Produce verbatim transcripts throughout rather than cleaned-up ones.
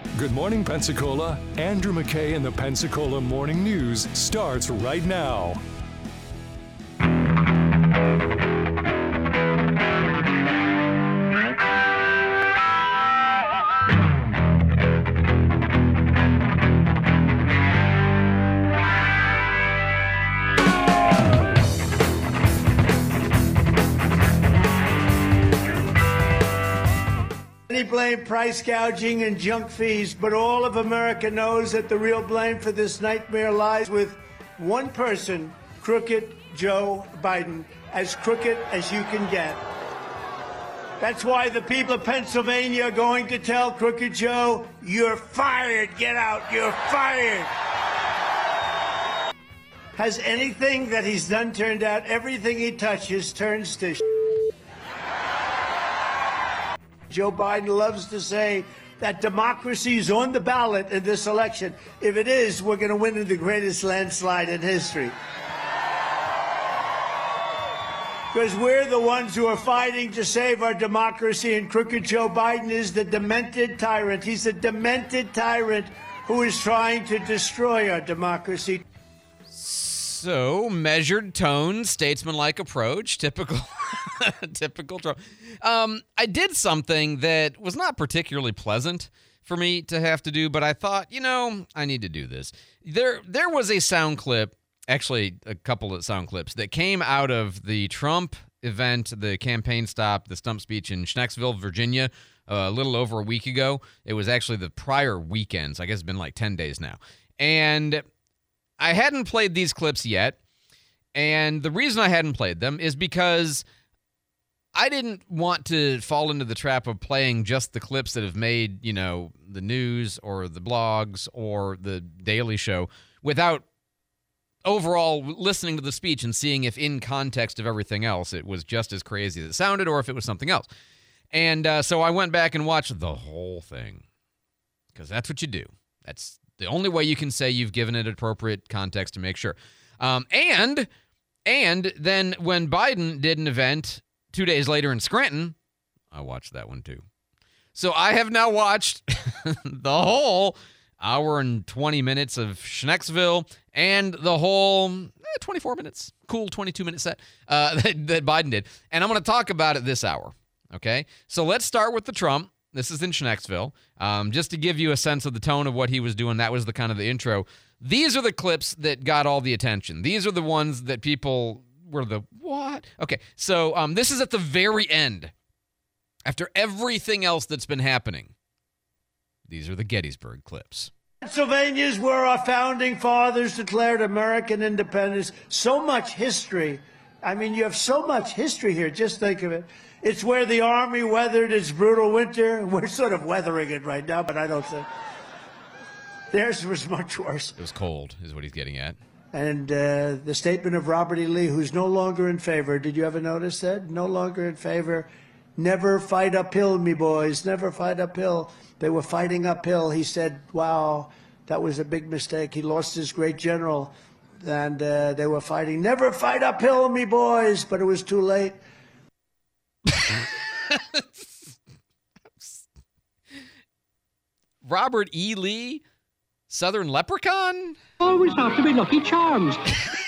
Good morning, Pensacola. Andrew McKay and the Pensacola Morning News starts right now. Many blame price gouging and junk fees, but all of America knows that the real blame for this nightmare lies with one person, Crooked Joe Biden, as crooked as you can get. That's why the people of Pennsylvania are going to tell Crooked Joe, you're fired, get out, you're fired. Has anything that he's done turned out? Everything he touches turns to shit. Joe Biden loves to say that democracy is on the ballot in this election. If it is, we're going to win in the greatest landslide in history. Because we're the ones who are fighting to save our democracy, and Crooked Joe Biden is the demented tyrant. He's a demented tyrant who is trying to destroy our democracy. So, measured tone, statesmanlike approach, typical, typical Trump. Um, I did something that was not particularly pleasant for me to have to do, but I thought, you know, I need to do this. There, there was a sound clip, actually a couple of sound clips, that came out of the Trump event, the campaign stop, the stump speech in Schnecksville, Virginia, uh, a little over a week ago. It was actually the prior weekend, so I guess it's been like ten days now. And I hadn't played these clips yet, and the reason I hadn't played them is because I didn't want to fall into the trap of playing just the clips that have made, you know, the news or the blogs or the Daily Show without overall listening to the speech and seeing if in context of everything else it was just as crazy as it sounded or if it was something else. And uh, so I went back and watched the whole thing because that's what you do. That's the only way you can say you've given it appropriate context to make sure. Um, and and then when Biden did an event two days later in Scranton, I watched that one too. So I have now watched the whole hour and twenty minutes of Schnecksville and the whole eh, twenty-four minutes, cool twenty-two minute set uh, that, that Biden did. And I'm going to talk about it this hour, okay? So let's start with the Trump. This is in Schnecksville. Um, just to give you a sense of the tone of what he was doing, that was the kind of the intro. These are the clips that got all the attention. These are the ones that people were the, what? Okay, so um, this is at the very end. After everything else that's been happening, these are the Gettysburg clips. Pennsylvania is where our founding fathers declared American independence. So much history. I mean, you have so much history here. Just think of it. It's where the Army weathered its brutal winter. We're sort of weathering it right now, but I don't think. Theirs was much worse. It was cold, is what he's getting at. And uh, the statement of Robert E. Lee, who's no longer in favor. Did you ever notice that? No longer in favor. Never fight uphill, me boys. Never fight uphill. They were fighting uphill. He said, wow, that was a big mistake. He lost his great general, and uh, they were fighting. Never fight uphill, me boys. But it was too late. Robert E. Lee, Southern Leprechaun? Always have to be Lucky Charms.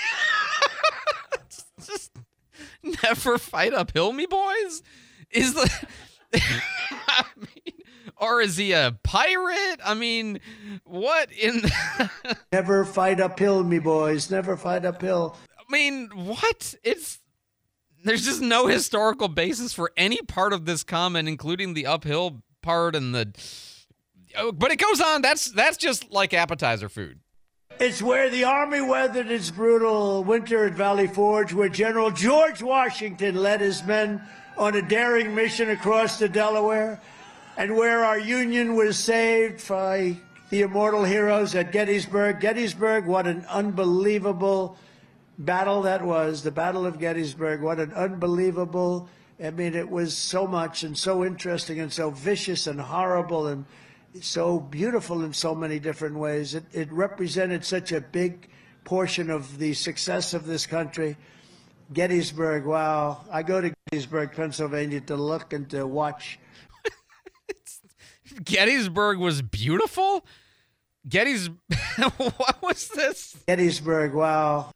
Just never fight uphill, me boys? Is the I mean, or is he a pirate? I mean, what in the... Never fight uphill, me boys. Never fight uphill. I mean, what? It's there's just no historical basis for any part of this comment, including the uphill part and the. Oh, but it goes on. That's that's just like appetizer food. It's where the Army weathered its brutal winter at Valley Forge, where General George Washington led his men on a daring mission across the Delaware, and where our Union was saved by the immortal heroes at Gettysburg. Gettysburg, what an unbelievable battle that was, the Battle of Gettysburg. What an unbelievable, I mean, it was so much and so interesting and so vicious and horrible and so beautiful in so many different ways. It, it represented such a big portion of the success of this country. Gettysburg, wow. I go to Gettysburg, Pennsylvania to look and to watch. Gettysburg was beautiful? Gettys, what was this? Gettysburg, wow.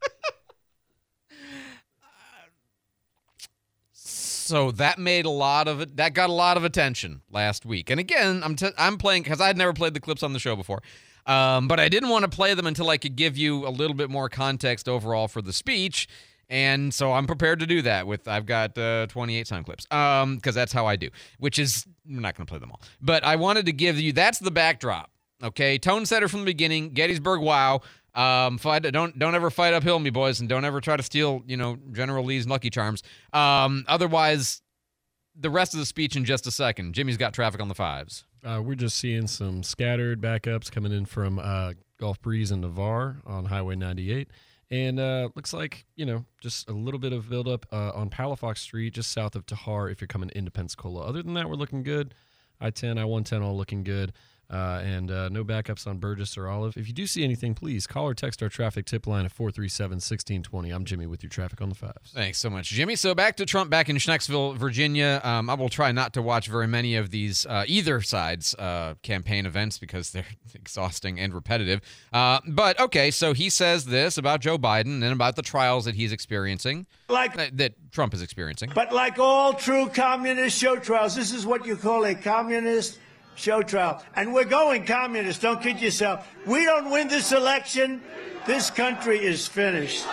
So that made a lot of it. That got a lot of attention last week. And again, I'm t- I'm playing because I had never played the clips on the show before, um, but I didn't want to play them until I could give you a little bit more context overall for the speech. And so I'm prepared to do that with, I've got uh, twenty-eight sound clips, um, because that's how I do, which is, I'm not going to play them all. But I wanted to give you, that's the backdrop, okay? Tone setter from the beginning, Gettysburg, wow. Um, fight, don't don't ever fight uphill, me boys, and don't ever try to steal, you know, General Lee's Lucky Charms. Um, otherwise, the rest of the speech in just a second. Jimmy's got traffic on the fives. Uh, we're just seeing some scattered backups coming in from uh, Gulf Breeze and Navarre on Highway ninety-eight. And uh, looks like, you know, just a little bit of buildup uh, on Palafox Street, just south of Tahar if you're coming into Pensacola. Other than that, we're looking good. I ten, I one ten all looking good. Uh, and uh, no backups on Burgess or Olive. If you do see anything, please call or text our traffic tip line at four three seven, one six two zero. I'm Jimmy with your traffic on the fives. Thanks so much, Jimmy. So back to Trump back in Schnecksville, Virginia. Um, I will try not to watch very many of these uh, either side's uh, campaign events because they're exhausting and repetitive. Uh, but, okay, so he says this about Joe Biden and about the trials that he's experiencing, Like, uh, that Trump is experiencing. but like all true communist show trials, this is what you call a communist show trial. And we're going communist, don't kid yourself. We don't win this election, this country is finished.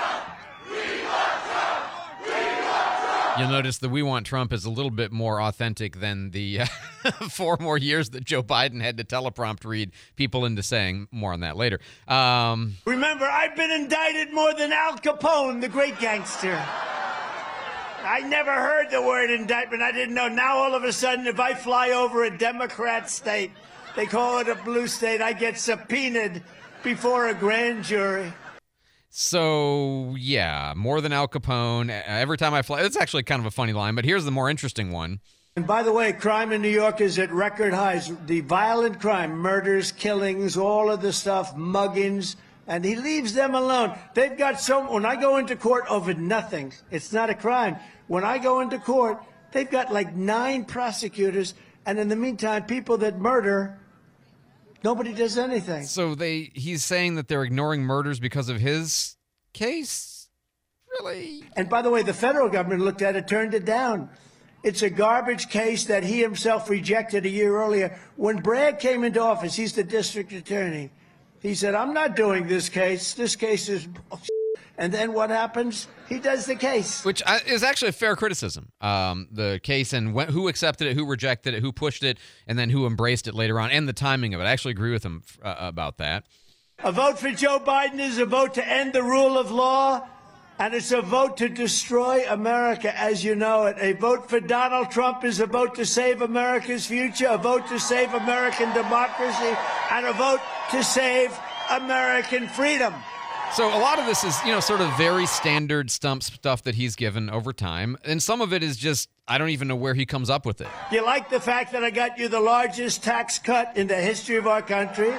You'll notice the "We Want Trump" is a little bit more authentic than the uh, four more years that Joe Biden had to teleprompt read people into saying. More on that later. Um, Remember, I've been indicted more than Al Capone, the great gangster. I never heard the word indictment. I didn't know. Now, all of a sudden, if I fly over a Democrat state, they call it a blue state, I get subpoenaed before a grand jury. So, yeah, more than Al Capone. Every time I fly, it's actually kind of a funny line, but here's the more interesting one. And by the way, crime in New York is at record highs. The violent crime, murders, killings, all of the stuff, muggings, and he leaves them alone. They've got so, when I go into court over nothing, it's not a crime. When I go into court, they've got like nine prosecutors, and in the meantime, people that murder, nobody does anything. So they, he's saying that they're ignoring murders because of his case? Really? And by the way, the federal government looked at it, turned it down. It's a garbage case that he himself rejected a year earlier. When Bragg came into office, he's the district attorney. He said, I'm not doing this case. This case is bullshit. And then what happens? He does the case. Which is actually a fair criticism. Um, the case and wh- who accepted it, who rejected it, who pushed it, and then who embraced it later on, and the timing of it. I actually agree with him uh, about that. A vote for Joe Biden is a vote to end the rule of law, and it's a vote to destroy America as you know it. A vote for Donald Trump is a vote to save America's future, a vote to save American democracy, and a vote to save American freedom. So a lot of this is, you know, sort of very standard stump stuff that he's given over time. And some of it is just, I don't even know where he comes up with it. You like the fact that I got you the largest tax cut in the history of our country?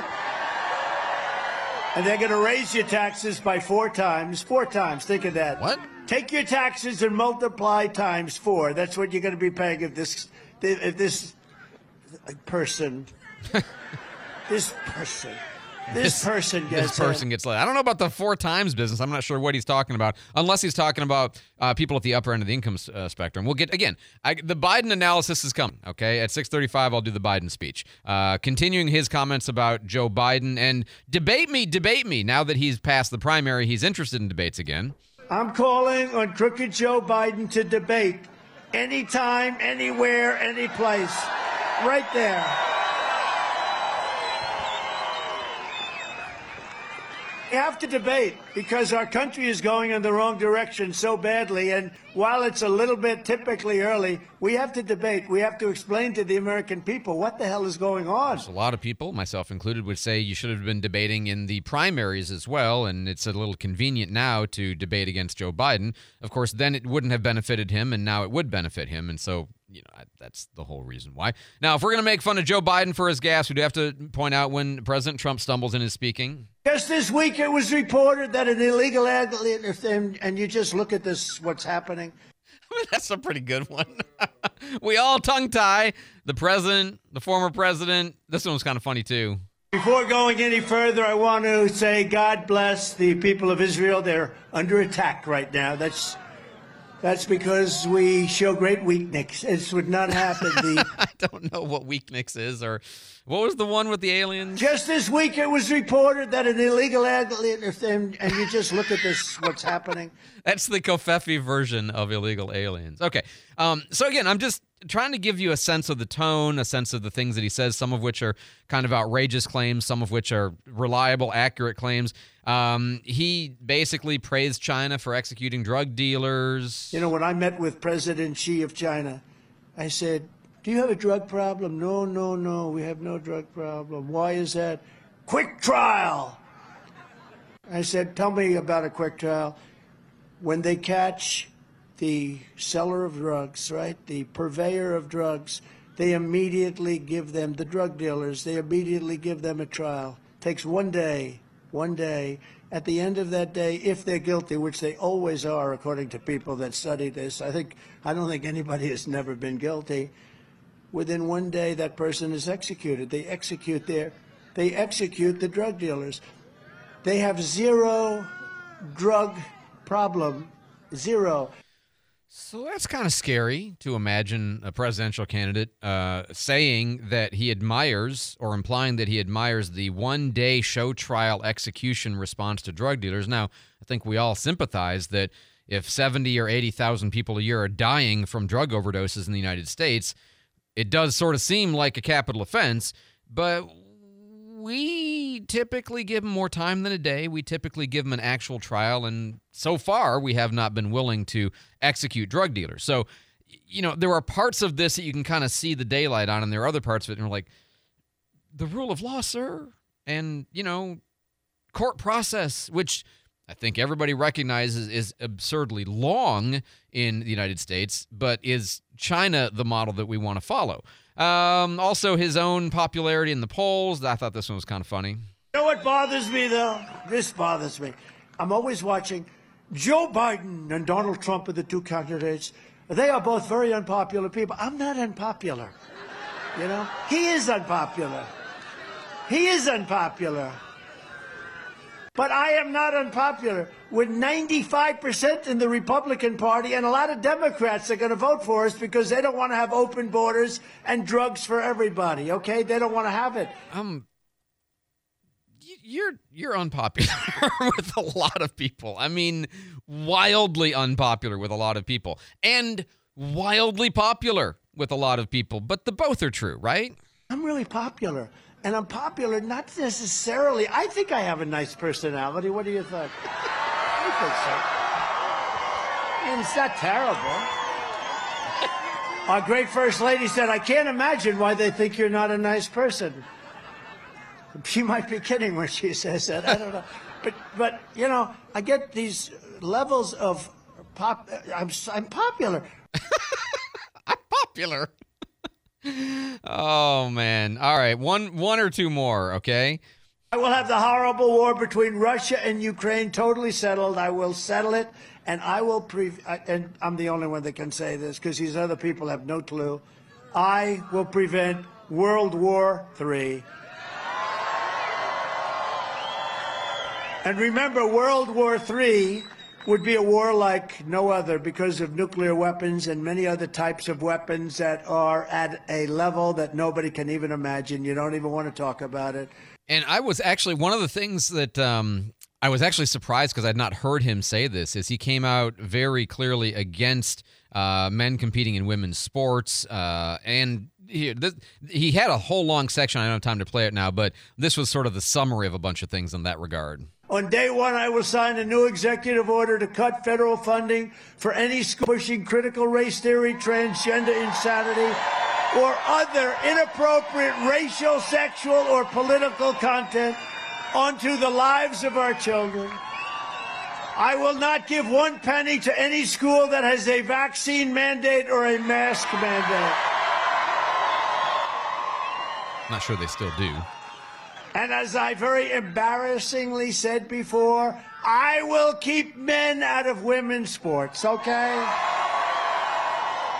And they're going to raise your taxes by four times. Four times. Think of that. What? Take your taxes and multiply times four. That's what you're going to be paying if this, if this person, this person, this person gets This person in. gets let. I don't know about the four times business. I'm not sure what he's talking about, unless he's talking about uh, people at the upper end of the income uh, spectrum. We'll get, again, I, the Biden analysis is coming, okay? At six thirty-five, I'll do the Biden speech. Uh, continuing his comments about Joe Biden, and debate me, debate me. Now that he's passed the primary, he's interested in debates again. I'm calling on crooked Joe Biden to debate anytime, anywhere, any place. Right there. We have to debate because our country is going in the wrong direction so badly. And while it's a little bit typically early, we have to debate. We have to explain to the American people what the hell is going on. A lot of people, myself included, would say you should have been debating in the primaries as well, and it's a little convenient now to debate against Joe Biden. Of course, then it wouldn't have benefited him, and now it would benefit him, and so, you know, that's the whole reason why. Now, if we're going to make fun of Joe Biden for his gas, we do have to point out when President Trump stumbles in his speaking. Just this week, it was reported that an illegal, and, and you just look at this, what's happening. That's a pretty good one. We all tongue tie the president, the former president. This one was kind of funny, too. Before going any further, I want to say God bless the people of Israel. They're under attack right now. That's that's because we show great weakness. This would not happen. The I don't know what weakness is, or what was the one with the aliens? Just this week, it was reported that an illegal alien, and, and you just look at this, what's happening. That's the Kofefi version of illegal aliens. Okay. Um, so again, I'm just trying to give you a sense of the tone, a sense of the things that he says, some of which are kind of outrageous claims, some of which are reliable, accurate claims. Um, he basically praised China for executing drug dealers. You know, when I met with President Xi of China, I said, do you have a drug problem? No, no, no, we have no drug problem. Why is that? Quick trial. I said, tell me about a quick trial. When they catch the seller of drugs, right, the purveyor of drugs, they immediately give them, the drug dealers, they immediately give them a trial. Takes one day, one day. At the end of that day, if they're guilty, which they always are, according to people that study this, I think, I don't think anybody has never been guilty. Within one day, that person is executed. They execute their, they execute the drug dealers. They have zero drug problem, zero. So that's kind of scary to imagine a presidential candidate uh, saying that he admires or implying that he admires the one-day show trial execution response to drug dealers. Now, I think we all sympathize that if seventy or eighty thousand people a year are dying from drug overdoses in the United States, it does sort of seem like a capital offense, but we typically give them more time than a day. We typically give them an actual trial, and so far we have not been willing to execute drug dealers. So, you know, there are parts of this that you can kind of see the daylight on, and there are other parts of it and we're like, the rule of law, sir, and, you know, court process, which I think everybody recognizes is absurdly long in the United States, but is China the model that we want to follow? Um, also, his own popularity in the polls. I thought this one was kind of funny. You know what bothers me, though? This bothers me. I'm always watching Joe Biden and Donald Trump are the two candidates. They are both very unpopular people. I'm not unpopular. You know? He is unpopular. He is unpopular. But I am not unpopular. With ninety-five percent in the Republican Party, and a lot of Democrats are going to vote for us because they don't want to have open borders and drugs for everybody, okay? They don't want to have it. Um, y- you're you're unpopular with a lot of people. I mean, wildly unpopular with a lot of people, and wildly popular with a lot of people. But the both are true, right? I'm really popular. And I'm popular not necessarily. I think I have a nice personality. What do you think? I think so. I mean, it's not terrible. Our great First Lady said, I can't imagine why they think you're not a nice person. She might be kidding when she says that. I don't know. But, but you know, I get these levels of pop. I'm, I'm popular. I'm popular. Oh, man. All right. One one or two more, okay? I will have the horrible war between Russia and Ukraine totally settled. I will settle it, and I will pre- and I'm the only one that can say this because these other people have no clue. I will prevent World War Three. And remember, World War Three would be a war like no other because of nuclear weapons and many other types of weapons that are at a level that nobody can even imagine. You don't even want to talk about it. And I was actually, one of the things that um, I was actually surprised because I'd not heard him say this is he came out very clearly against uh, men competing in women's sports. Uh, and he, this, he had a whole long section. I don't have time to play it now, but this was sort of the summary of a bunch of things in that regard. On day one, I will sign a new executive order to cut federal funding for any school pushing critical race theory, transgender insanity, or other inappropriate racial, sexual, or political content onto the lives of our children. I will not give one penny to any school that has a vaccine mandate or a mask mandate. Not sure they still do. And as I very embarrassingly said before, I will keep men out of women's sports, okay?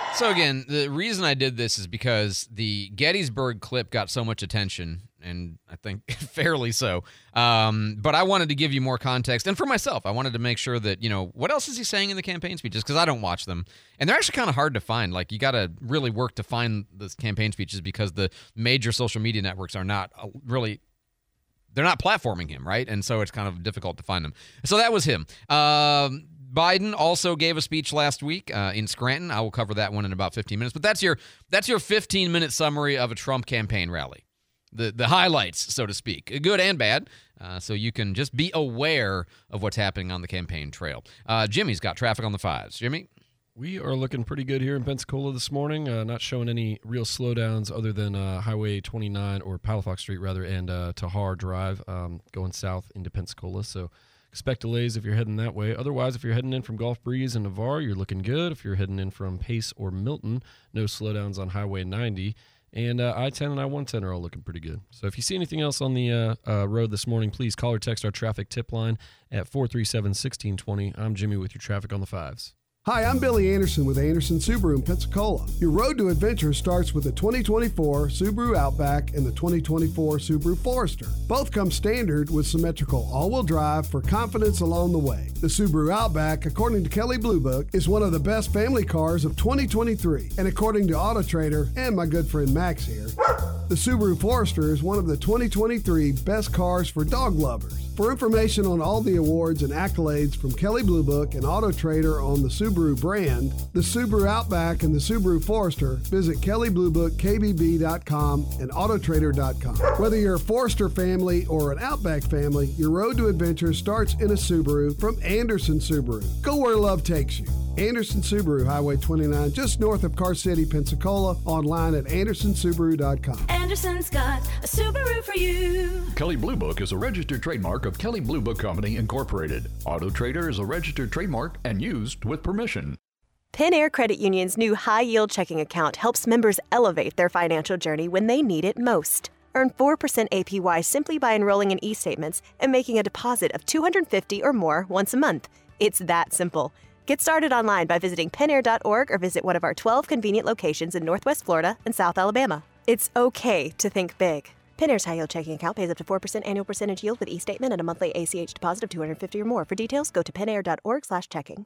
So again, the reason I did this is because the Gettysburg clip got so much attention, and I think fairly so. Um, but I wanted to give you more context, and for myself, I wanted to make sure that, you know, what else is he saying in the campaign speeches? Because I don't watch them, and they're actually kind of hard to find. Like, you got to really work to find the campaign speeches because the major social media networks are not really, they're not platforming him, right? And so it's kind of difficult to find them. So that was him. Um, Biden also gave a speech last week uh, in Scranton. I will cover that one in about fifteen minutes. But that's your that's your fifteen-minute summary of a Trump campaign rally. The the highlights, so to speak, good and bad, uh, so you can just be aware of what's happening on the campaign trail. Uh, Jimmy's got traffic on the fives. Jimmy? We are looking pretty good here in Pensacola this morning, uh, not showing any real slowdowns other than uh, Highway twenty-nine, or Palafox Street, rather, and uh, Tahar Drive um, going south into Pensacola. So expect delays if you're heading that way. Otherwise, if you're heading in from Gulf Breeze and Navarre, you're looking good. If you're heading in from Pace or Milton, no slowdowns on Highway ninety. And uh, I ten and I one ten are all looking pretty good. So if you see anything else on the uh, uh, road this morning, please call or text our traffic tip line at four three seven, one six two zero. I'm Jimmy with your traffic on the fives. Hi, I'm Billy Anderson with Anderson Subaru in Pensacola. Your road to adventure starts with the twenty twenty-four Subaru Outback and the twenty twenty-four Subaru Forester. Both come standard with symmetrical all-wheel drive for confidence along the way. The Subaru Outback, according to Kelley Blue Book, is one of the best family cars of twenty twenty-three. And according to Auto Trader and my good friend Max here, the Subaru Forester is one of the twenty twenty-three best cars for dog lovers. For information on all the awards and accolades from Kelley Blue Book and Auto Trader on the Subaru brand, the Subaru Outback, and the Subaru Forester, visit Kelley Blue Book K B B dot com and Auto Trader dot com. Whether you're a Forester family or an Outback family, your road to adventure starts in a Subaru from Anderson Subaru. Go where love takes you. Anderson Subaru, Highway twenty-nine, just north of Car City, Pensacola, online at anderson subaru dot com. Anderson's got a Subaru for you. Kelley Blue Book is a registered trademark of Kelley Blue Book Company, Incorporated. Auto Trader is a registered trademark and used with permission. Penn Air Credit Union's new high-yield checking account helps members elevate their financial journey when they need it most. Earn four percent A P Y simply by enrolling in e-statements and making a deposit of two hundred fifty dollars or more once a month. It's that simple. Get started online by visiting penn air dot org or visit one of our twelve convenient locations in Northwest Florida and South Alabama. It's okay to think big. Penn Air's high-yield checking account pays up to four percent annual percentage yield with e-statement and a monthly A C H deposit of two hundred fifty dollars or more. For details, go to penn air dot org slash checking.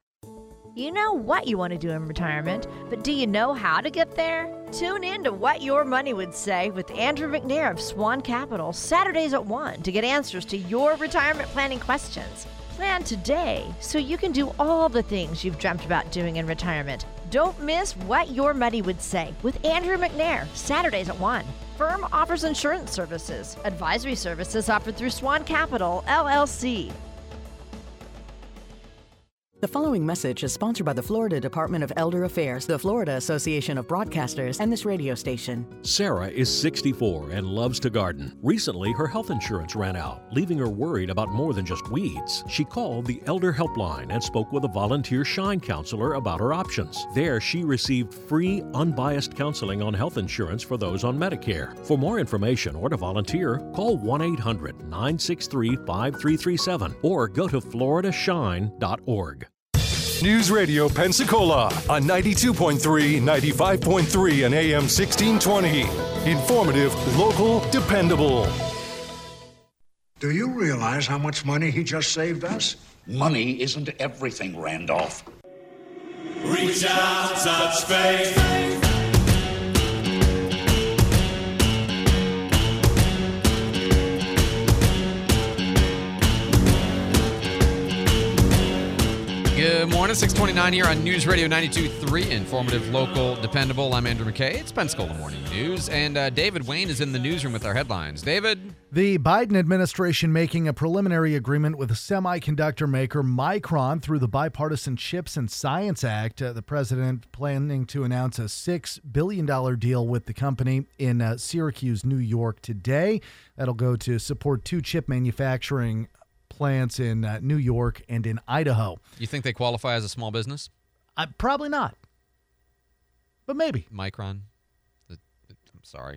You know what you want to do in retirement, but do you know how to get there? Tune in to What Your Money Would Say with Andrew McNair of Swan Capital, Saturdays at one, to get answers to your retirement planning questions. Plan today so you can do all the things you've dreamt about doing in retirement. Don't miss What Your Money Would Say with Andrew McNair, Saturdays at one. Firm offers insurance services. Advisory services offered through Swan Capital, L L C. The following message is sponsored by the Florida Department of Elder Affairs, the Florida Association of Broadcasters, and this radio station. Sarah is sixty-four and loves to garden. Recently, her health insurance ran out, leaving her worried about more than just weeds. She called the Elder Helpline and spoke with a volunteer Shine counselor about her options. There, she received free, unbiased counseling on health insurance for those on Medicare. For more information or to volunteer, call one eight hundred, nine six three, five three three seven or go to florida shine dot org. News Radio Pensacola on ninety-two point three, ninety-five point three, and A M sixteen twenty. Informative, local, dependable. Do you realize how much money he just saved us? Money isn't everything, Randolph. Reach out, touch faith. Good morning, six twenty-nine here on News Radio ninety-two point three, informative, local, dependable. I'm Andrew McKay. It's Pensacola Morning News, and uh, David Wayne is in the newsroom with our headlines. David? The Biden administration making a preliminary agreement with semiconductor maker Micron through the Bipartisan Chips and Science Act. Uh, the president planning to announce a six billion dollars deal with the company in uh, Syracuse, New York today. That'll go to support two chip manufacturing plants in uh, New York and in Idaho. You think they qualify as a small business? Uh, probably not, but maybe. Micron? The, the, I'm sorry.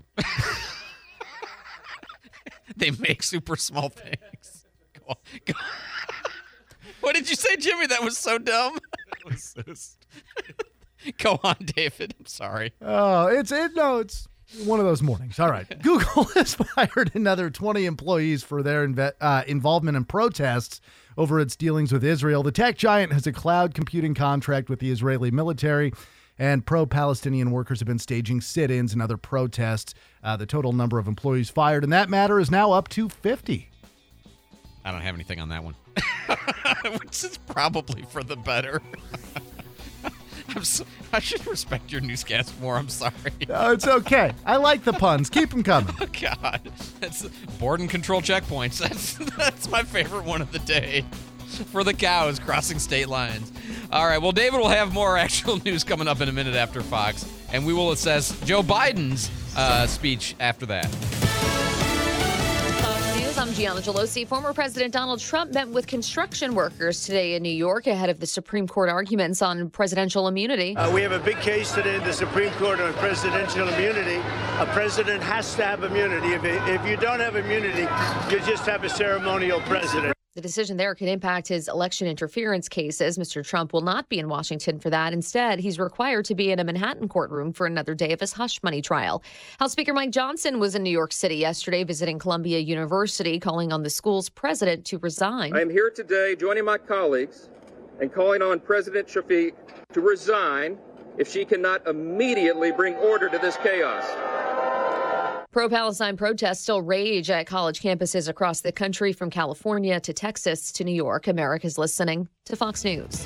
They make super small things. Go on, go on. What did you say, Jimmy? That was so dumb. That was so st- Go on, David. I'm sorry. Oh, it's it. No, it's one of those mornings. All right. Google has fired another twenty employees for their inve- uh, involvement in protests over its dealings with Israel. The tech giant has a cloud computing contract with the Israeli military, and pro-Palestinian workers have been staging sit-ins and other protests. Uh, the total number of employees fired in that matter is now up to fifty. I don't have anything on that one, which is probably for the better. I'm so, I should respect your newscast more. I'm sorry. No, it's okay. I like the puns. Keep them coming. Oh, God. That's board and control checkpoints. That's, that's my favorite one of the day. For the cows crossing state lines. All right, well, David will have more actual news coming up in a minute after Fox, and we will assess Joe Biden's uh, speech after that. I'm Gianna Gelosi. Former President Donald Trump met with construction workers today in New York ahead of the Supreme Court arguments on presidential immunity. Uh, we have a big case today in the Supreme Court on presidential immunity. A president has to have immunity. If, it, if you don't have immunity, you just have a ceremonial president. The decision there could impact his election interference cases. Mister Trump will not be in Washington for that. Instead, he's required to be in a Manhattan courtroom for another day of his hush money trial. House Speaker Mike Johnson was in New York City yesterday visiting Columbia University, calling on the school's president to resign. I am here today joining my colleagues and calling on President Shafiq to resign if she cannot immediately bring order to this chaos. Pro-Palestine protests still rage at college campuses across the country, from California to Texas to New York. America's listening to Fox News.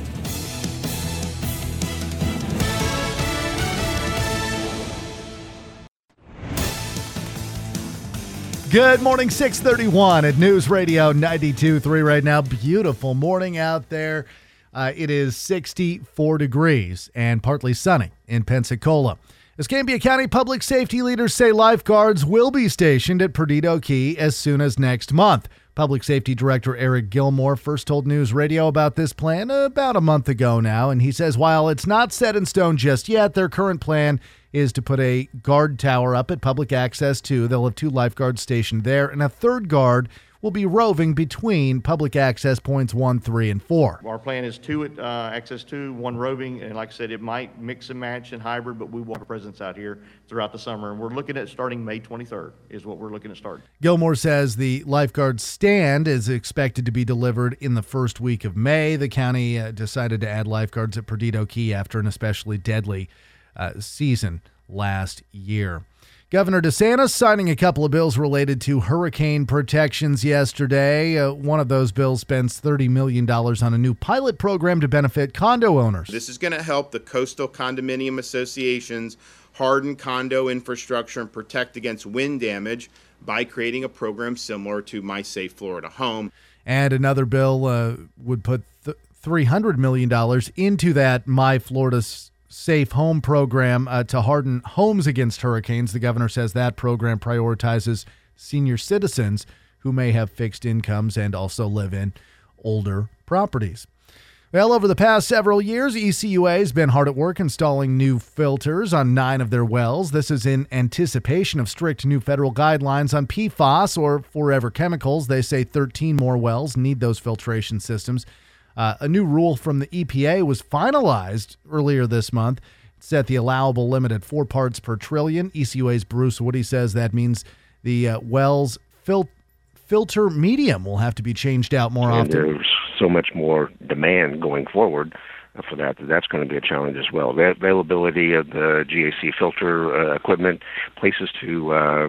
Good morning, six thirty-one at News Radio ninety-two point three right now. Beautiful morning out there. Uh, it is sixty-four degrees and partly sunny in Pensacola. Escambia County public safety leaders say lifeguards will be stationed at Perdido Key as soon as next month. Public Safety Director Eric Gilmore first told News Radio about this plan about a month ago now, and he says while it's not set in stone just yet, their current plan is to put a guard tower up at Public Access two. They'll have two lifeguards stationed there, and a third guard will be roving between public access points one, three, and four. Our plan is two at uh, access two, one roving, and like I said, it might mix and match and hybrid, but we will have a presence out here throughout the summer, and we're looking at starting May twenty-third is what we're looking at starting. Gilmore says the lifeguard stand is expected to be delivered in the first week of May. The county uh, decided to add lifeguards at Perdido Key after an especially deadly uh, season last year. Governor DeSantis signing a couple of bills related to hurricane protections yesterday. Uh, one of those bills spends thirty million dollars on a new pilot program to benefit condo owners. This is going to help the coastal condominium associations harden condo infrastructure and protect against wind damage by creating a program similar to My Safe Florida Home. And another bill uh, would put th- three hundred million dollars into that My Florida Safe Home program uh, to harden homes against hurricanes. The governor says that program prioritizes senior citizens who may have fixed incomes and also live in older properties. Well, over the past several years, E C U A has been hard at work installing new filters on nine of their wells. This is in anticipation of strict new federal guidelines on P FAS, or forever chemicals. They say thirteen more wells need those filtration systems. Uh, a new rule from the E P A was finalized earlier this month. It set the allowable limit at four parts per trillion. E C U A's Bruce Woody says that means the uh, well's fil- filter medium will have to be changed out more and often. There's so much more demand going forward for that, that that's going to be a challenge as well. The availability of the G A C filter uh, equipment, places to uh,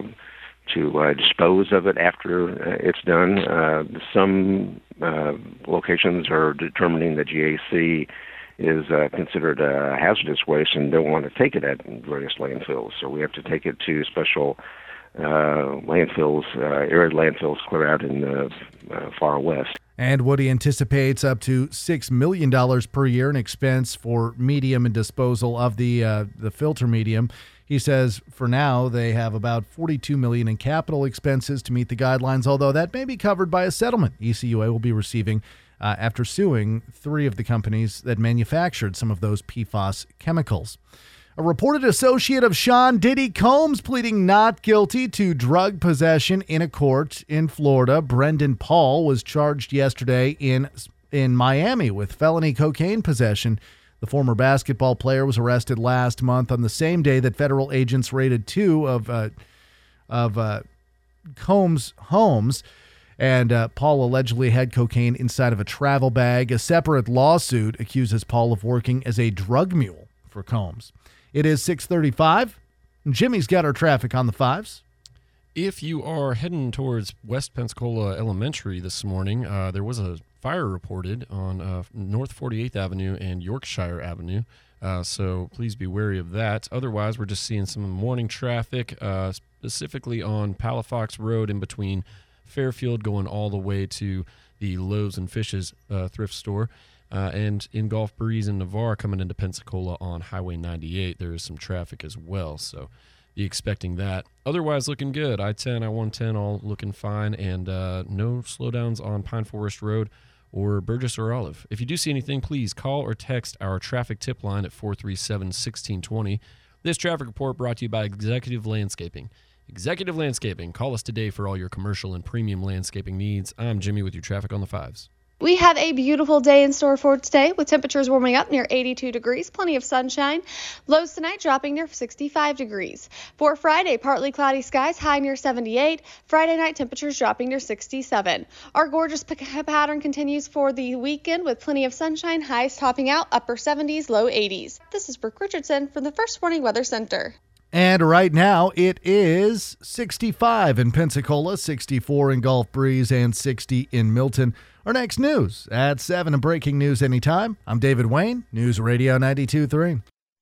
to uh, dispose of it after uh, it's done. Uh, some uh, locations are determining that G A C is uh, considered a hazardous waste and don't want to take it at various landfills. So we have to take it to special uh, landfills, uh, arid landfills clear out in the uh, far west. And Woody anticipates up to six million dollars per year in expense for medium and disposal of the uh, the filter medium. He says for now they have about forty-two million dollars in capital expenses to meet the guidelines, although that may be covered by a settlement E C U A will be receiving uh, after suing three of the companies that manufactured some of those P FAS chemicals. A reported associate of Sean Diddy Combs pleading not guilty to drug possession in a court in Florida. Brendan Paul was charged yesterday in in Miami with felony cocaine possession. The former basketball player was arrested last month on the same day that federal agents raided two of uh, of uh, Combs' homes, and uh, Paul allegedly had cocaine inside of a travel bag. A separate lawsuit accuses Paul of working as a drug mule for Combs. It is six thirty-five. Jimmy's got our traffic on the fives. If you are heading towards West Pensacola Elementary this morning, uh, there was a fire reported on uh, North forty-eighth Avenue and Yorkshire Avenue, uh, so please be wary of that. Otherwise, we're just seeing some morning traffic, uh, specifically on Palafox Road in between Fairfield going all the way to the Loaves and Fishes uh, thrift store, uh, and in Gulf Breeze and Navarre coming into Pensacola on Highway ninety-eight. There is some traffic as well, so be expecting that. Otherwise, looking good. I ten, I one ten, all looking fine, and uh, no slowdowns on Pine Forest Road or Burgess or Olive. If you do see anything, please call or text our traffic tip line at four three seven, one six two zero. This traffic report brought to you by Executive Landscaping. Executive Landscaping. Call us today for all your commercial and premium landscaping needs. I'm Jimmy with your traffic on the fives. We have a beautiful day in store for today with temperatures warming up near eighty-two degrees, plenty of sunshine. Lows tonight dropping near sixty-five degrees. For Friday, partly cloudy skies, high near seventy-eight. Friday night temperatures dropping near sixty-seven. Our gorgeous p- pattern continues for the weekend with plenty of sunshine, highs topping out upper seventies, low eighties. This is Brooke Richardson from the First Warning Weather Center. And right now it is sixty-five in Pensacola, sixty-four in Gulf Breeze, and sixty in Milton. Our next news at seven and breaking news anytime. I'm David Wayne, News Radio ninety-two point three.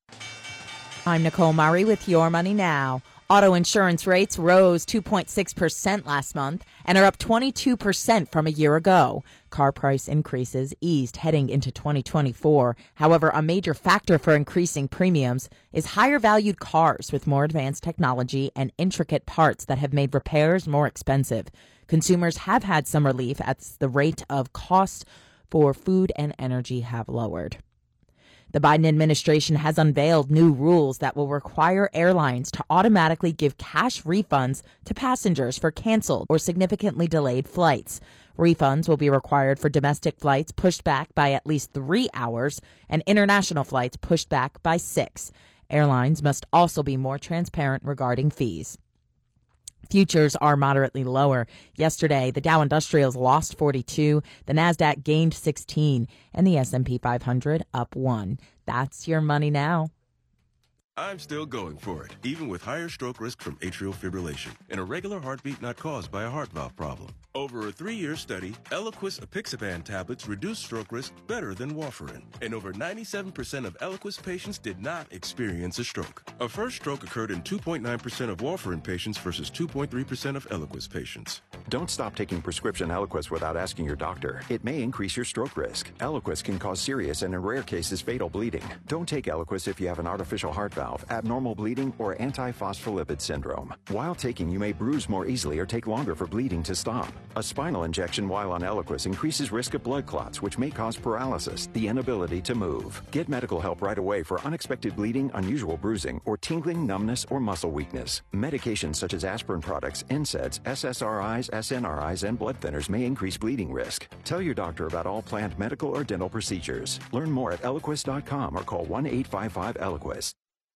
I'm Nicole Murray with Your Money Now. Auto insurance rates rose two point six percent last month and are up twenty-two percent from a year ago. Car price increases eased heading into twenty twenty-four. However, a major factor for increasing premiums is higher valued cars with more advanced technology and intricate parts that have made repairs more expensive. Consumers have had some relief as the rate of cost for food and energy have lowered. The Biden administration has unveiled new rules that will require airlines to automatically give cash refunds to passengers for canceled or significantly delayed flights. Refunds will be required for domestic flights pushed back by at least three hours and international flights pushed back by six. Airlines must also be more transparent regarding fees. Futures are moderately lower. Yesterday, the Dow Industrials lost forty-two, the Nasdaq gained sixteen, and the S and P five hundred up one. That's Your Money Now. I'm still going for it, even with higher stroke risk from atrial fibrillation, an irregular heartbeat not caused by a heart valve problem. Over a three-year study, Eliquis apixaban tablets reduced stroke risk better than warfarin, and over ninety-seven percent of Eliquis patients did not experience a stroke. A first stroke occurred in two point nine percent of warfarin patients versus two point three percent of Eliquis patients. Don't stop taking prescription Eliquis without asking your doctor. It may increase your stroke risk. Eliquis can cause serious and in rare cases fatal bleeding. Don't take Eliquis if you have an artificial heart valve, abnormal bleeding, or antiphospholipid syndrome. While taking, you may bruise more easily or take longer for bleeding to stop. A spinal injection while on Eliquis increases risk of blood clots, which may cause paralysis, the inability to move. Get medical help right away for unexpected bleeding, unusual bruising, or tingling, numbness, or muscle weakness. Medications such as aspirin products, N SAIDs, S S R Is, S N R Is, and blood thinners may increase bleeding risk. Tell your doctor about all planned medical or dental procedures. Learn more at Eliquis dot com or call one eight five five Eliquis.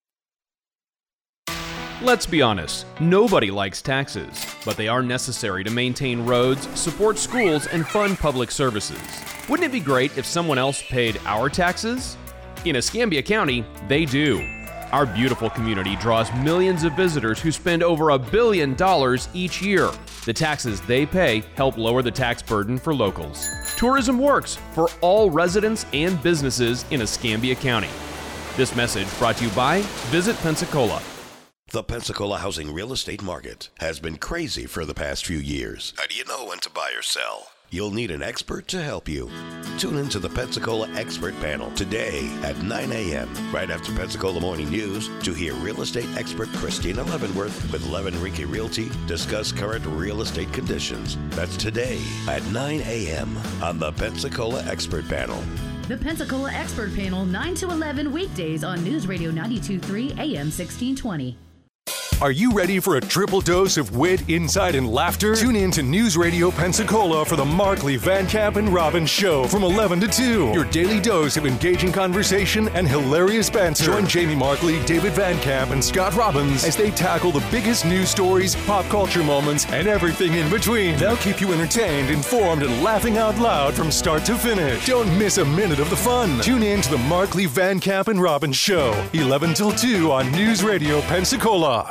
Let's be honest, nobody likes taxes, but they are necessary to maintain roads, support schools, and fund public services. Wouldn't it be great if someone else paid our taxes? In Escambia County, they do. Our beautiful community draws millions of visitors who spend over a billion dollars each year. The taxes they pay help lower the tax burden for locals. Tourism works for all residents and businesses in Escambia County. This message brought to you by Visit Pensacola. The Pensacola housing real estate market has been crazy for the past few years. How do you know when to buy or sell? You'll need an expert to help you. Tune into the Pensacola Expert Panel today at nine a.m. right after Pensacola Morning News to hear real estate expert Christina Leavenworth with Levin Rinke Realty discuss current real estate conditions. That's today at nine a.m. on the Pensacola Expert Panel. The Pensacola Expert Panel, nine to eleven weekdays on News Radio ninety-two point three A M sixteen twenty. Are you ready for a triple dose of wit, insight, and laughter? Tune in to News Radio Pensacola for the Markley, Van Camp, and Robbins Show from eleven to two. Your daily dose of engaging conversation and hilarious banter. Join Jamie Markley, David Van Camp, and Scott Robbins as they tackle the biggest news stories, pop culture moments, and everything in between. They'll keep you entertained, informed, and laughing out loud from start to finish. Don't miss a minute of the fun. Tune in to the Markley, Van Camp, and Robbins Show, eleven till two on News Radio Pensacola.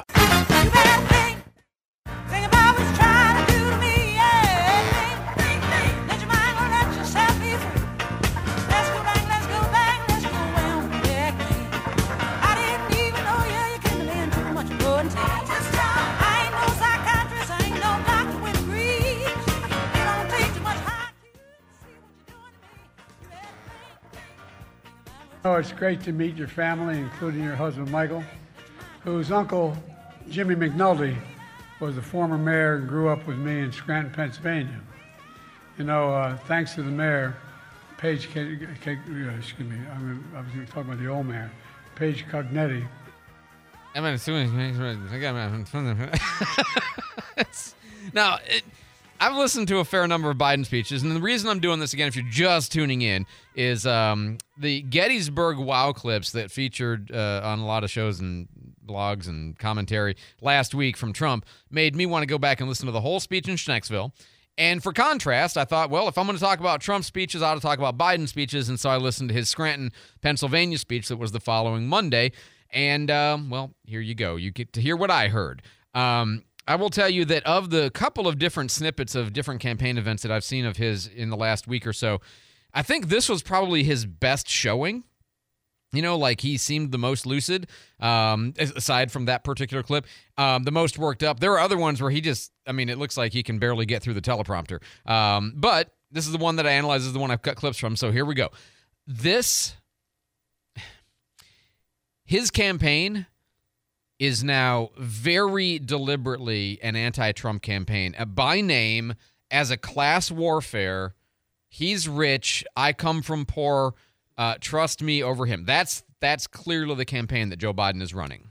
Oh, it's great to meet your family, including your husband, Michael, whose uncle, Jimmy McNulty, was the former mayor and grew up with me in Scranton, Pennsylvania. You know, uh, thanks to the mayor, Paige, K- K- uh, excuse me, I'm gonna, I was going to talk about the old mayor, Paige Cognetti. I'm assuming. Now, it, I've listened to a fair number of Biden speeches, and the reason I'm doing this again, if you're just tuning in, is um, the Gettysburg Wow clips that featured uh, on a lot of shows and blogs and commentary last week from Trump made me want to go back and listen to the whole speech in Schnecksville. And for contrast, I thought, well, if I'm going to talk about Trump speeches, I ought to talk about Biden speeches. And so I listened to his Scranton, Pennsylvania speech that was the following Monday. And, um, well, here you go. You get to hear what I heard. Um, I will tell you that of the couple of different snippets of different campaign events that I've seen of his in the last week or so, I think this was probably his best showing. You know, like he seemed the most lucid, um, aside from that particular clip, um, the most worked up. There are other ones where he just, I mean, it looks like he can barely get through the teleprompter. Um, but this is the one that I analyzed, this is the one I've cut clips from. So here we go. This, his campaign is now very deliberately an anti-Trump campaign. Uh, by name, as a class warfare, he's rich, I come from poor, uh, trust me over him. That's that's clearly the campaign that Joe Biden is running.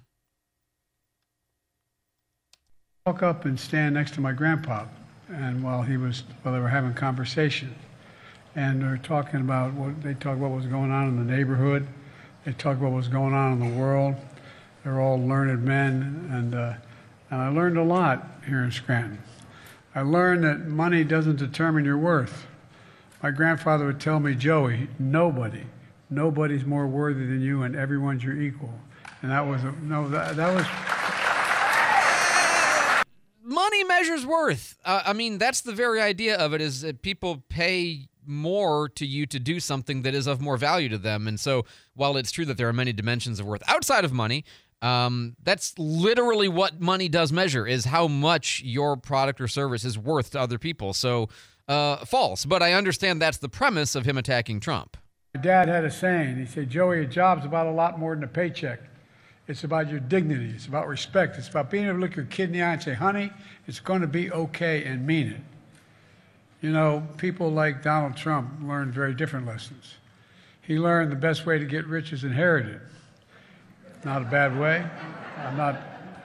Walk up and stand next to my grandpa, and while he was, while they were having conversation, and they're talking about what they talk about what was going on in the neighborhood, they talk about what was going on in the world. They're all learned men, and uh, and I learned a lot here in Scranton. I learned that money doesn't determine your worth. My grandfather would tell me, Joey, nobody, nobody's more worthy than you, and everyone's your equal. And that was a, no, that, that was. Money measures worth. Uh, I mean, that's the very idea of it, is that people pay more to you to do something that is of more value to them. And so while it's true that there are many dimensions of worth outside of money, um, that's literally what money does measure, is how much your product or service is worth to other people. So uh, false. But I understand that's the premise of him attacking Trump. My dad had a saying. He said, Joey, a job's about a lot more than a paycheck. It's about your dignity. It's about respect. It's about being able to look your kid in the eye and say, honey, it's going to be okay, and mean it. You know, people like Donald Trump learned very different lessons. He learned the best way to get rich is inherited. Not a bad way. I'm not.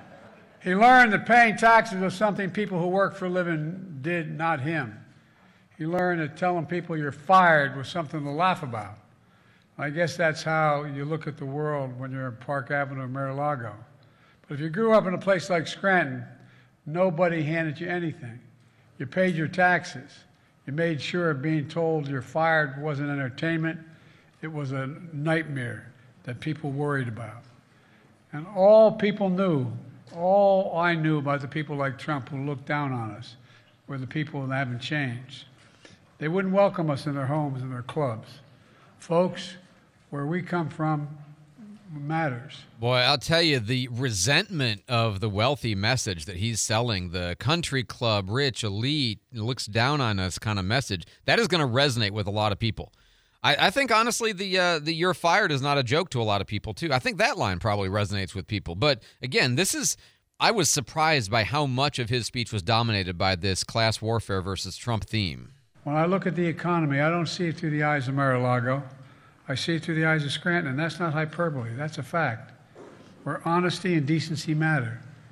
He learned that paying taxes was something people who work for a living did, not him. He learned that telling people you're fired was something to laugh about. I guess that's how you look at the world when you're in Park Avenue or Mar-a-Lago. But if you grew up in a place like Scranton, nobody handed you anything. You paid your taxes. You made sure being told you're fired wasn't entertainment. It was a nightmare that people worried about. And all people knew, all I knew about the people like Trump who looked down on us were the people that haven't changed. They wouldn't welcome us in their homes and their clubs. Folks, where we come from matters. Boy, I'll tell you, the resentment of the wealthy message that he's selling, the country club, rich, elite, looks down on us kind of message, that is going to resonate with a lot of people. I, I think, honestly, the uh, the you're fired is not a joke to a lot of people, too. I think that line probably resonates with people. But, again, this is, I was surprised by how much of his speech was dominated by this class warfare versus Trump theme. When I look at the economy, I don't see it through the eyes of Mar-a-Lago. I see it through the eyes of Scranton, and that's not hyperbole. That's a fact. Where honesty and decency matter.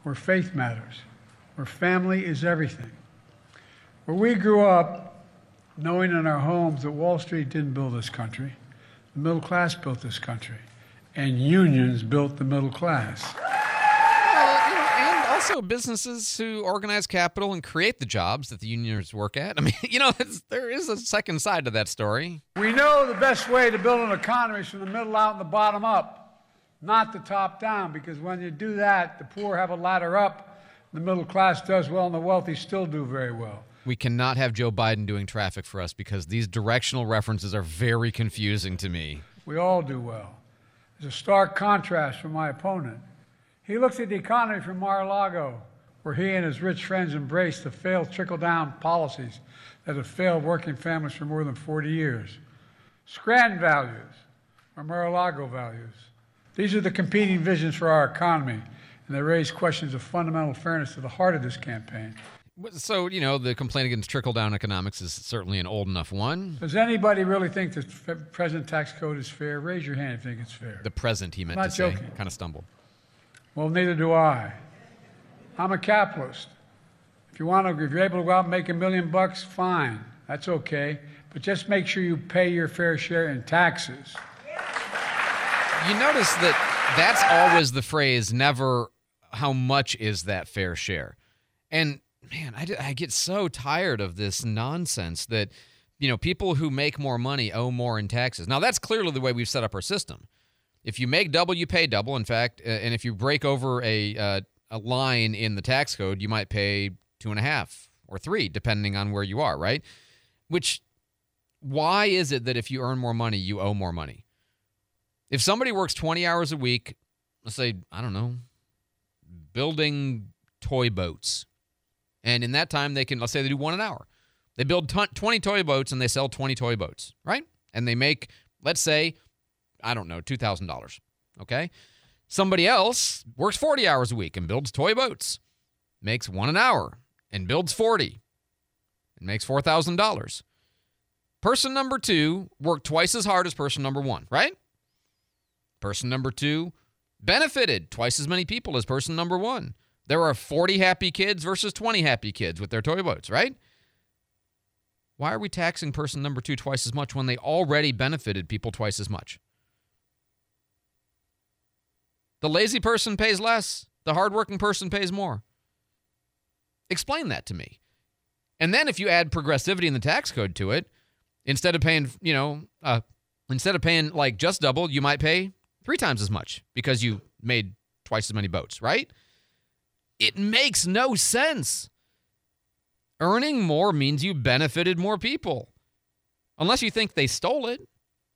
where faith matters, where family is everything. Where we grew up knowing in our homes that Wall Street didn't build this country, the middle class built this country, and unions built the middle class. Well, you know, and also businesses who organize capital and create the jobs that the unions work at. I mean, you know, it's, there is a second side to that story. We know the best way to build an economy is from the middle out and the bottom up, not the top down, because when you do that, the poor have a ladder up, the middle class does well, and the wealthy still do very well. We cannot have Joe Biden doing traffic for us because these directional references are very confusing to me. We all do well. There's a stark contrast from my opponent. He looks at the economy from Mar-a-Lago, where he and his rich friends embrace the failed trickle-down policies that have failed working families for more than forty years. Scranton values or Mar-a-Lago values. These are the competing visions for our economy, and they raise questions of fundamental fairness to the heart of this campaign. So, you know, the complaint against trickle-down economics is certainly an old enough one. Does anybody really think the present tax code is fair? Raise your hand if you think it's fair. The present, he meant I'm to not say. joking. Kind of stumbled. Well, neither do I. I'm a capitalist. If you want to, if you're able to go out and make a million bucks, fine. That's okay. But just make sure you pay your fair share in taxes. You notice that that's always the phrase, never how much is that fair share. And man, I, I get so tired of this nonsense that, you know, people who make more money owe more in taxes. Now, that's clearly the way we've set up our system. If you make double, you pay double. In fact, uh, and if you break over a uh, a line in the tax code, you might pay two and a half or three, depending on where you are, right? Which, why is it that if you earn more money, you owe more money? If somebody works twenty hours a week, let's say, I don't know, building toy boats, and in that time, they can, let's say they do one an hour. They build twenty toy boats and they sell twenty toy boats, right? And they make, let's say, I don't know, two thousand dollars, okay? Somebody else works forty hours a week and builds toy boats, makes one an hour and builds forty and makes four thousand dollars. Person number two worked twice as hard as person number one, right? Person number two benefited twice as many people as person number one. There are forty happy kids versus twenty happy kids with their toy boats, right? Why are we taxing person number two twice as much when they already benefited people twice as much? The lazy person pays less. The hardworking person pays more. Explain that to me. And then if you add progressivity in the tax code to it, instead of paying, you know, uh, instead of paying like just double, you might pay three times as much because you made twice as many boats, right? It makes no sense. Earning more means you benefited more people. Unless you think they stole it.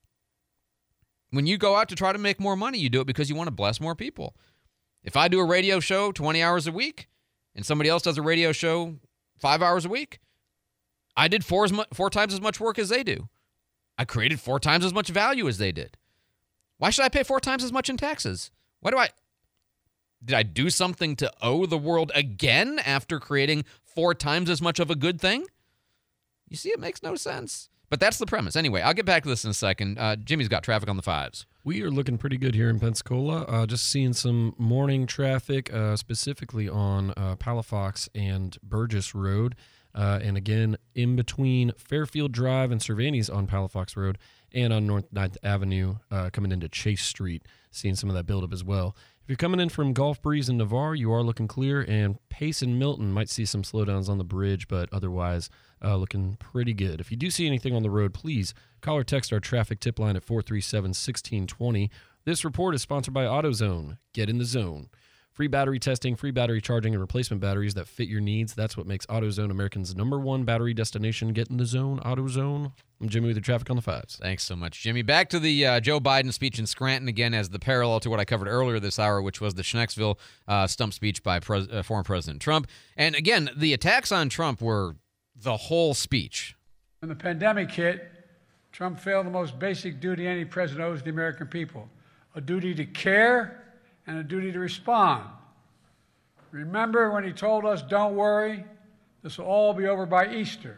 When you go out to try to make more money, you do it because you want to bless more people. If I do a radio show twenty hours a week and somebody else does a radio show five hours a week, I did four, as mu- four times as much work as they do. I created four times as much value as they did. Why should I pay four times as much in taxes? Why do I... Did I do something to owe the world again after creating four times as much of a good thing? You see, it makes no sense. But that's the premise. Anyway, I'll get back to this in a second. Uh, Jimmy's got traffic on the fives. We are looking pretty good here in Pensacola. Uh, just seeing some morning traffic, uh, specifically on uh, Palafox and Burgess Road. Uh, and again, in between Fairfield Drive and Cervantes on Palafox Road and on North ninth Avenue uh, coming into Chase Street, seeing some of that buildup as well. If you're coming in from Gulf Breeze and Navarre, you are looking clear, and Pace and Milton might see some slowdowns on the bridge, but otherwise uh, looking pretty good. If you do see anything on the road, please call or text our traffic tip line at four three seven, one six two zero. This report is sponsored by AutoZone. Get in the zone. Free battery testing, free battery charging, and replacement batteries that fit your needs. That's what makes AutoZone America's number one battery destination. Get in the zone, AutoZone. I'm Jimmy with the traffic on the fives. Thanks so much, Jimmy. Back to the uh, Joe Biden speech in Scranton again as the parallel to what I covered earlier this hour, which was the Schnecksville uh, stump speech by Pres- uh, former President Trump. And again, the attacks on Trump were the whole speech. When the pandemic hit, Trump failed the most basic duty any president owes the American people, a duty to care and a duty to respond. Remember when he told us, don't worry, this will all be over by Easter.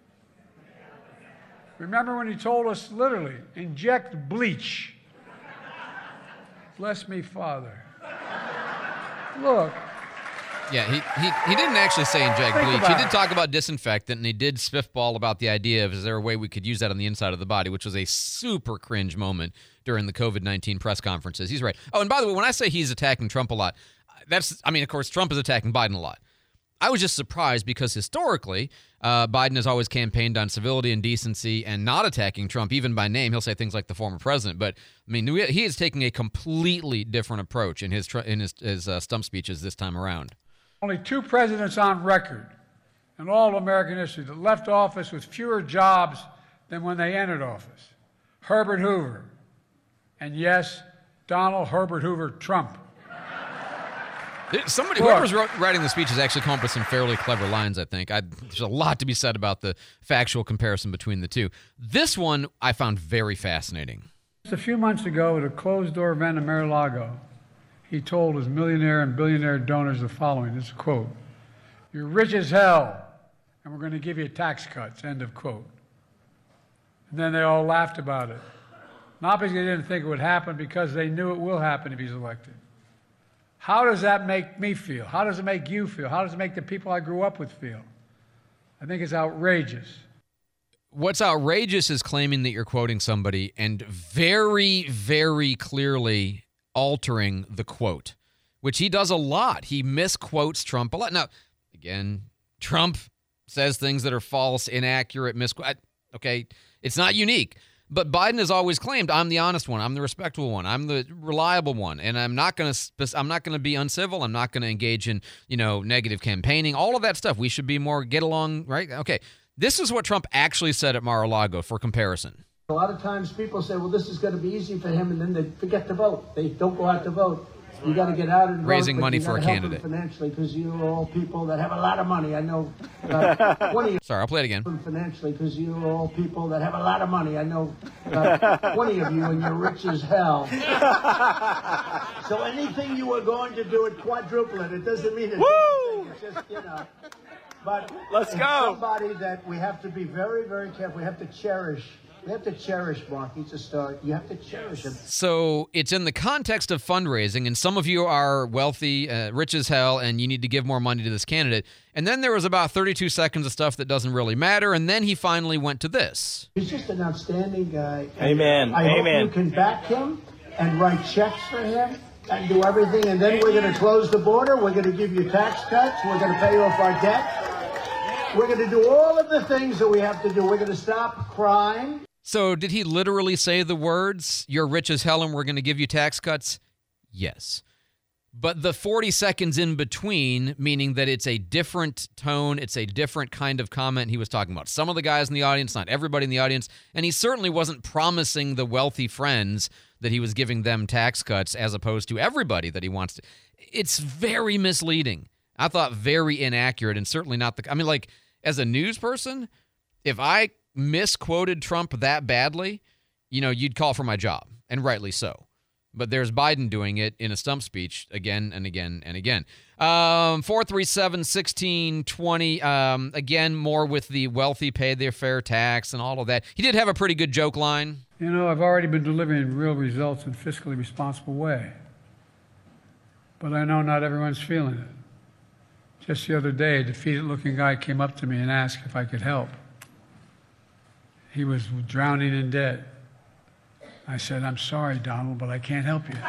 Remember when he told us, literally, inject bleach. Bless me, Father. Look, Yeah, he, he he didn't actually say inject Think bleach. about He did it. talk about disinfectant, and he did spiffball about the idea of is there a way we could use that on the inside of the body, which was a super cringe moment during the COVID nineteen press conferences. He's right. Oh, and by the way, when I say he's attacking Trump a lot, that's, I mean, of course, Trump is attacking Biden a lot. I was just surprised because historically, uh, Biden has always campaigned on civility and decency and not attacking Trump, even by name. He'll say things like the former president. But, I mean, he is taking a completely different approach in his, tr- in his, his uh, stump speeches this time around. Only two presidents on record in all of American history that left office with fewer jobs than when they entered office. Herbert Hoover, and yes, Donald Herbert Hoover Trump. Somebody, whoever's wrote, writing the speech has actually come up with some fairly clever lines, I think. I, there's a lot to be said about the factual comparison between the two. This one I found very fascinating. Just a few months ago at a closed-door event in Mar-a-Lago, he told his millionaire and billionaire donors the following. This is a quote. "You're rich as hell, and we're going to give you tax cuts," end of quote. And then they all laughed about it. Not because they didn't think it would happen, because they knew it will happen if he's elected. How does that make me feel? How does it make you feel? How does it make the people I grew up with feel? I think it's outrageous. What's outrageous is claiming that you're quoting somebody and very, very clearly altering the quote, which he does a lot. He misquotes Trump a lot. Now, again, Trump says things that are false, inaccurate, misquote. Okay, it's not unique. But Biden has always claimed, I'm the honest one, I'm the respectable one, I'm the reliable one, and I'm not going to I'm not going to be uncivil, I'm not going to engage in, you know, negative campaigning, all of that stuff. We should be more get along, right? Okay. This is what Trump actually said at Mar-a-Lago for comparison. A lot of times people say, well, this is going to be easy for him, and then they forget to vote. They don't go out to vote. You got to get out and vote. Raising but money you for a gotta help candidate. them financially, because you're all people that have a lot of money. I know uh, twenty of you. Sorry, I'll play it again. Financially, because you're all people that have a lot of money. I know uh, twenty of you, and you're rich as hell. So anything you are going to do, it quadruple it. It doesn't mean it's Woo! It's just, you know. But let's go. Somebody that we have to be very, very careful. We have to cherish. We have to cherish Mark. He's a star. You have to cherish him. So it's in the context of fundraising, and some of you are wealthy, uh, rich as hell, and you need to give more money to this candidate. And then there was about thirty-two seconds of stuff that doesn't really matter, and then he finally went to this. He's just an outstanding guy. Amen. I Amen. hope you can back him and write checks for him and do everything. And then we're going to close the border. We're going to give you tax cuts. We're going to pay off our debt. We're going to do all of the things that we have to do. We're going to stop crime. So did he literally say the words, "You're rich as hell and we're going to give you tax cuts"? Yes. But the forty seconds in between, meaning that it's a different tone, it's a different kind of comment he was talking about. Some of the guys in the audience, not everybody in the audience, and he certainly wasn't promising the wealthy friends that he was giving them tax cuts as opposed to everybody that he wants to. It's very misleading. I thought very inaccurate, and certainly not the, I mean, like, as a news person, if I misquoted Trump that badly, you know, you'd call for my job, and rightly so. But there's Biden doing it in a stump speech again and again and again. Um, four three seven, one six two zero. Um, again, more with the wealthy pay their fair tax and all of that. He did have a pretty good joke line. You know, I've already been delivering real results in a fiscally responsible way. But I know not everyone's feeling it. Just the other day, a defeated-looking guy came up to me and asked if I could help. He was drowning in debt. I said, "I'm sorry, Donald, but I can't help you."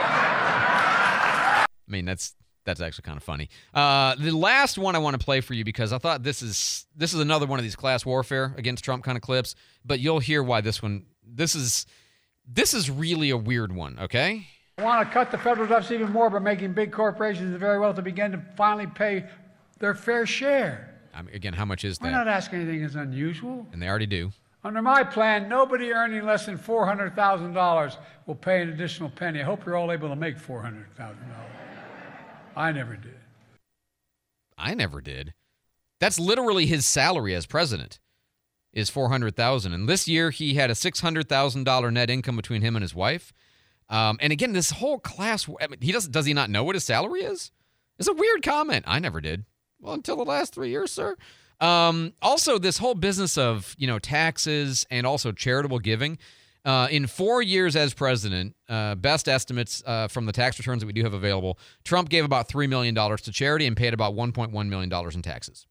I mean, that's that's actually kind of funny. Uh, the last one I want to play for you, because I thought this is this is another one of these class warfare against Trump kind of clips, but you'll hear why this one, this is this is really a weird one, okay? I want to cut the federal deficit even more by making big corporations very well to begin to finally pay their fair share. I mean, again, how much is that? We're not asking anything that's unusual. And they already do. Under my plan, nobody earning less than four hundred thousand dollars will pay an additional penny. I hope you're all able to make four hundred thousand dollars. I never did. I never did. That's literally his salary as president, is four hundred thousand dollars. And this year, he had a six hundred thousand dollars net income between him and his wife. Um, and again, this whole class, I mean, he does, does he not know what his salary is? It's a weird comment. I never did. Well, until the last three years, sir. Um, also, this whole business of, you know, taxes and also charitable giving, Uh, in four years as president, uh, best estimates uh, from the tax returns that we do have available, Trump gave about three million dollars to charity and paid about one point one million dollars in taxes.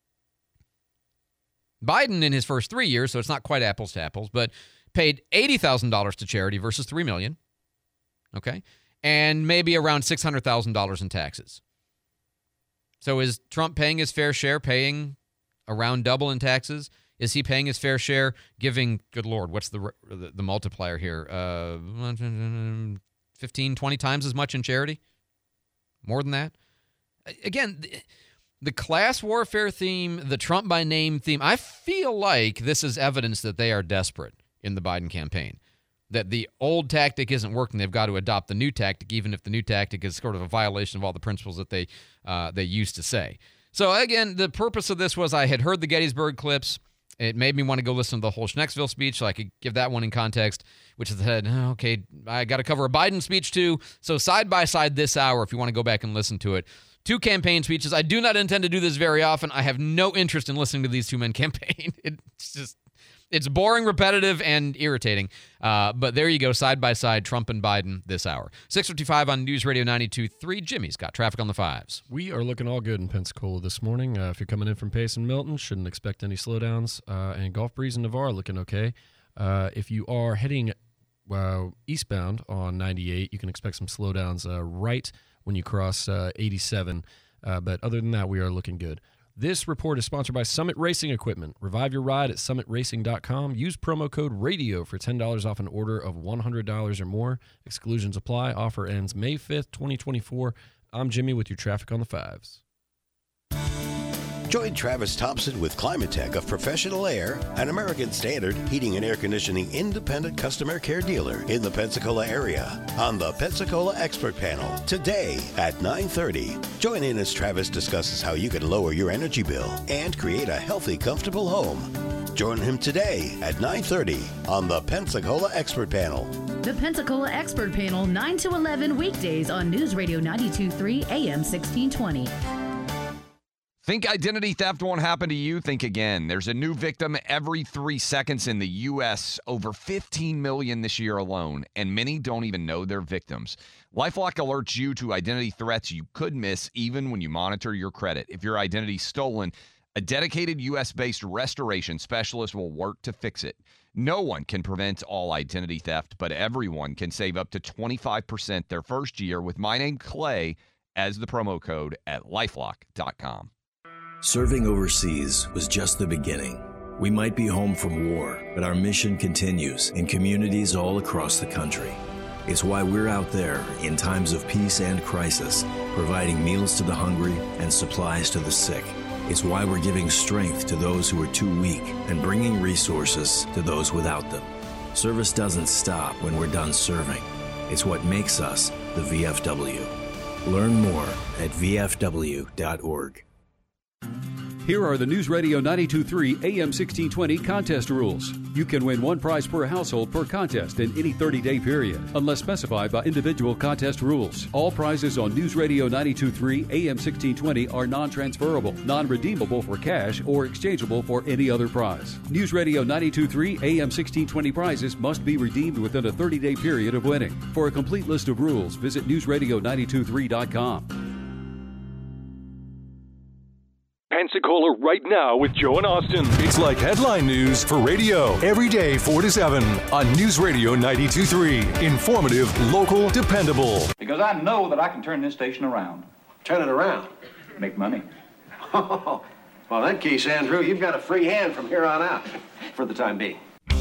Biden, in his first three years, so it's not quite apples to apples, but paid eighty thousand dollars to charity versus three million dollars, okay, and maybe around six hundred thousand dollars in taxes. So is Trump paying his fair share, paying around double in taxes? Is he paying his fair share, giving, good Lord, what's the the, the multiplier here? Uh, fifteen, twenty times as much in charity? More than that? Again, the, the class warfare theme, the Trump by name theme, I feel like this is evidence that they are desperate in the Biden campaign. That the old tactic isn't working. They've got to adopt the new tactic, even if the new tactic is sort of a violation of all the principles that they uh, they used to say. So, again, the purpose of this was I had heard the Gettysburg clips. It made me want to go listen to the whole Schnecksville speech so I could give that one in context, which said, oh, okay, I got to cover a Biden speech too. So side by side this hour, if you want to go back and listen to it, two campaign speeches. I do not intend to do this very often. I have no interest in listening to these two men campaign. It's just... It's boring, repetitive, and irritating. Uh, but there you go, side by side, Trump and Biden this hour. six fifty-five on News Radio ninety-two point three. Jimmy's got traffic on the fives. We are looking all good in Pensacola this morning. Uh, if you're coming in from Pace and Milton, shouldn't expect any slowdowns. Uh, and Gulf Breeze and Navarre looking okay. Uh, if you are heading uh, eastbound on ninety-eight, you can expect some slowdowns uh, right when you cross uh, eighty-seven. Uh, but other than that, we are looking good. This report is sponsored by Summit Racing Equipment. Revive your ride at summit racing dot com. Use promo code RADIO for ten dollars off an order of one hundred dollars or more. Exclusions apply. Offer ends May fifth, twenty twenty-four. I'm Jimmy with your traffic on the fives. Join Travis Thompson with Climatech of Professional Air, an American Standard heating and air conditioning independent customer care dealer in the Pensacola area on the Pensacola Expert Panel today at nine thirty. Join in as Travis discusses how you can lower your energy bill and create a healthy, comfortable home. Join him today at nine thirty on the Pensacola Expert Panel. The Pensacola Expert Panel, nine to eleven weekdays on News Radio ninety-two point three A M sixteen twenty. Think identity theft won't happen to you? Think again. There's a new victim every three seconds in the U S, over fifteen million this year alone, and many don't even know they're victims. LifeLock alerts you to identity threats you could miss even when you monitor your credit. If your identity's stolen, a dedicated U S-based restoration specialist will work to fix it. No one can prevent all identity theft, but everyone can save up to twenty-five percent their first year with my name, Clay, as the promo code at lifelock dot com. Serving overseas was just the beginning. We might be home from war, but our mission continues in communities all across the country. It's why we're out there in times of peace and crisis, providing meals to the hungry and supplies to the sick. It's why we're giving strength to those who are too weak and bringing resources to those without them. Service doesn't stop when we're done serving. It's what makes us the V F W. Learn more at v f w dot org. Here are the News Radio ninety-two point three A M sixteen twenty contest rules. You can win one prize per household per contest in any thirty-day period, unless specified by individual contest rules. All prizes on News Radio ninety-two point three A M sixteen twenty are non-transferable, non-redeemable for cash, or exchangeable for any other prize. News Radio ninety-two point three A M sixteen twenty prizes must be redeemed within a thirty-day period of winning. For a complete list of rules, visit news radio ninety-two point three dot com. Pensacola right now with Joe and Austin. It's like headline news for radio. Every day, four to seven on News Radio ninety-two point three. Informative, local, dependable. Because I know that I can turn this station around. Turn it around? Make money. Oh, well, in that case, Andrew, you've got a free hand from here on out, for the time being. I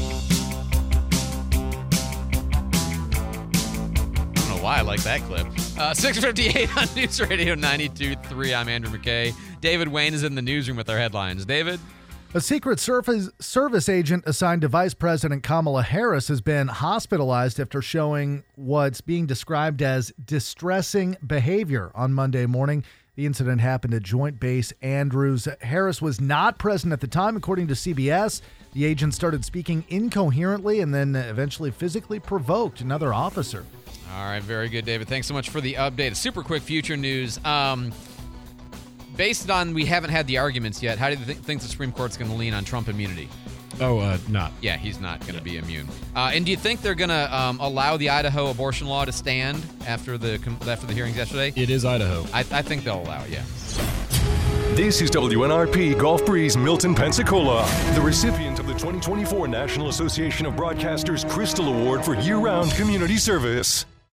don't know why I like that clip. Uh, six fifty-eight on News Radio ninety-two point three. I'm Andrew McKay. David Wayne is in the newsroom with our headlines. David? A Secret Service service agent assigned to Vice President Kamala Harris has been hospitalized after showing what's being described as distressing behavior on Monday morning. The incident happened at Joint Base Andrews. Harris was not present at the time, according to C B S. The agent started speaking incoherently and then eventually physically provoked another officer. All right, very good, David. Thanks so much for the update. Super quick future news. Um, based on we haven't had the arguments yet, how do you th- think the Supreme Court's going to lean on Trump immunity? Oh, uh, not. Yeah, he's not going to be immune. Uh, and do you think they're going to um, allow the Idaho abortion law to stand after the after the hearings yesterday? It is Idaho. I, I think they'll allow it, yeah. This is W N R P Gulf Breeze, Milton, Pensacola, the recipient of the twenty twenty-four National Association of Broadcasters Crystal Award for year-round community service.